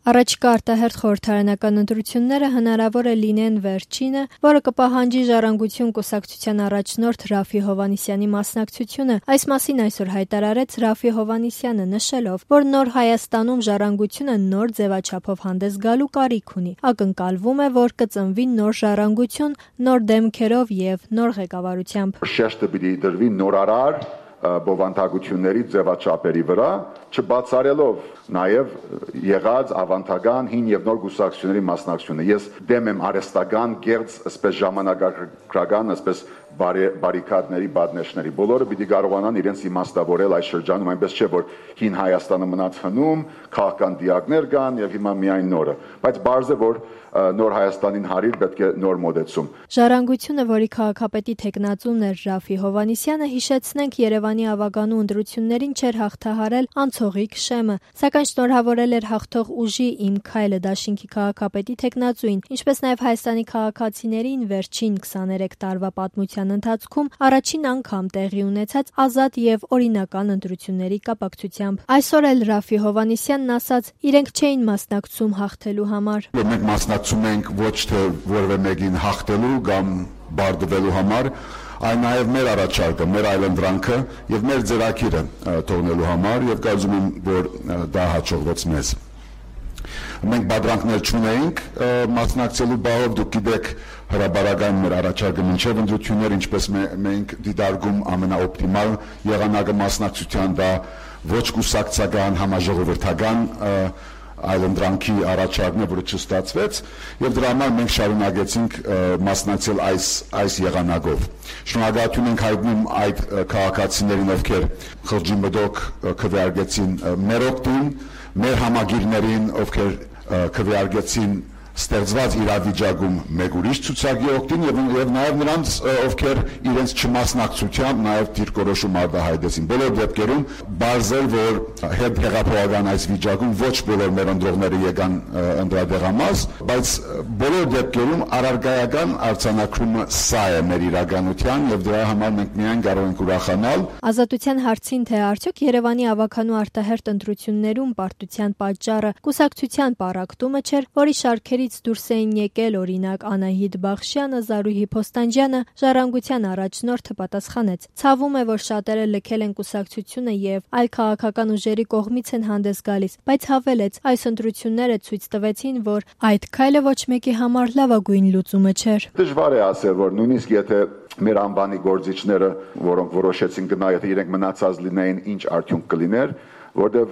Առաջիկա արտահերթ խորհրդարանական ընտրությունները հնարավոր է լինեն վերջինը, որը կպահանջի Ժառանգություն կուսակցության առաջնորդ Ռաֆի Հովհաննիսյանի մասնակցությունը։ Այս մասին այսօր հայտարարեց Ռաֆի Հովհաննիսյանը, նշելով, որ նոր Հայաստանում Ժառանգությունը նոր ձևաչափով հանդես գալու կարիք ունի։ Ակնկալվում է, որ կծնվի նոր ժառանգություն, նոր դեմքերով եւ նոր ղեկավարությամբ։ Շեշտը պիտի դրվի նորարար բովանդակությունների ձևաչափերի վրա, չբացառելով նաև եղած ավանդական հին եւ նոր գուսակցությունների մասնակցությունը։ Ես դեմ եմ արհեստական, գերձ, այսպես ժամանակագրական, այսպես բարիկադների, բադնեշների։ Բոլորը պիտի կարողանան իրենց իմաստավորել այս շրջանում, այնպես չէ, որ հին Հայաստանը մնաց հնում, քաղաքական դիակներ կան եւ հիմա միայն նորը։ Բայց բարձ է, որ նոր Հայաստանին հարիր պետք է նոր մոդեցում։ Ժառանգությունը, որի քաղաքապետի թեկնածուն էր Ռաֆի Հովհաննիսյանը, հիշեցնենք, Երևանի ավագանու ընտրություններին չէր հաղթահարել անցողիկ Շեմը, սակայն շնորհավորել էր հաղթող ուժի Իմ Քայլը դաշինքի քաղաքապետի թեկնածուին, ինչպես նաև Հայաստանի քաղաքացիներին վերջին 23 տարվա պատմության ընթացքում առաջին անգամ տեղի ունեցած ազատ եւ օրինական ընտրությունների կապակցությամբ։ Այսօր էլ Ռաֆի Հովհաննիսյանն ասաց, իրենք չէին մասնակցում հաղթելու համար։ Մենք մասնակցում ենք ոչ թե որևէ մեկին հաղթելու կամ բարդվելու համար, այլ նաև մեր առաջարկը, մեր այլընտրանքը եւ մեր ձեռագիրը թողնելու համար եւ կարծում եմ, որ դա հաջողվեց մեզ։ Մենք բادرանքներ չունեինք մասնակցելու բաղով, դուք գիտեք հրաբարական մեր առաջարկը մինչև ընտրություններ, ինչպես մենք դիտարկում ամենաօպտիմալ եղանակը մասնակցության, դա ոչ կուսակցական, համաժողովրդական այլընտրանքի առաջարկն է, որը չստացվեց, եւ դրա համար մենք շարունակեցինք մասնակցել այս եղանակով։ Շնորհակալություն ենք հայտնում այդ քաղաքացիներին, ովքեր խղճի մտոք քվեարկեցին մեր օգտին, մեր համագիրներին, ովքեր քվեարկեցին ստեղծված իրավիճակում մեկ ուրիշ ցուցակի օգտին եւ նաեւ նրանց, ովքեր իրենց չմասնակցությամբ նաեւ դիրքորոշում արտահայտեցին։ Բոլոր դեպքերում բարձր, որ հետհեղափոխական այս վիճակում ոչ բոլոր մեր ընտրողները եկան ընդդրադեղամաս, բայց բոլոր դեպքերում առարկայական արձանագրումը սա է մեր իրականության եւ դրա համար մենք միայն կարող ենք ուրախանալ։ Ազատության հարցին, թե արդյոք Երևանի ավագանու արտահերթ ընտրություններում պարտության պատճառը կուսակցության պառակտումը չէր, որի շարքերի դուրս էին եկել օրինակ Անահիտ Բախշյանը, Զարուհի Փոստանջյանը, Ժառանգության առաջնորդը պատասխանեց. Ցավում է, որ շատերը լքել են կուսակցությունը եւ այլ քաղաքական ուժերի կողմից են հանդես գալիս, բայց հավելեց, այս ընտրությունները ցույց տվեցին, որ այդ քայլը ոչ մեկի համար լավագույն լուծումը չէր։ Դժվար է ասել, որ նույնիսկ եթե մեր անվանի գործիչները, որոնք որոշեցին գնալ, եթե իրենք մնացած լինեին, ինչ արդյունք կլիներ, որտեղ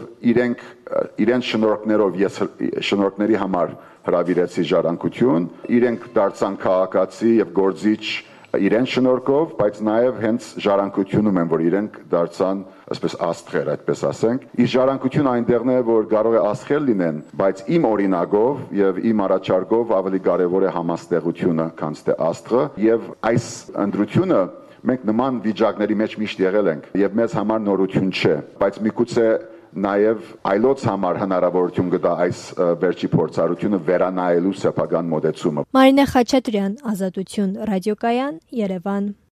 իրենց շնորհքներով ես շնորհքների համար հրավիրեցի Ժառանգություն, իրենք դարձան քաղաքացի եւ գործիչ իրենց շնորհքով, բայց նաեւ հենց Ժառանգությունում են, որ իրենք դարձան այսպես աստղեր, այդպես ասենք։ Իսկ Ժառանգությունը այնտեղն է, որ կարող է աստղեր լինեն, բայց իմ օրինակով եւ իմ առաջարկով ավելի կարեւոր է համաստեղությունը, քան թե աստղը, եւ այս ընտրությունը մենք նման վիճակների մեջ միշտ եղել ենք եւ մեզ համար նորություն չէ, բայց միգուցե նաև այլոց համար հնարավորություն կտա այս վերջի փորձառությունը վերանայելու սեփական մոդեցումը։ Մարինե Խաչատրյան, Ազատություն ռադիոկայան, Երևան։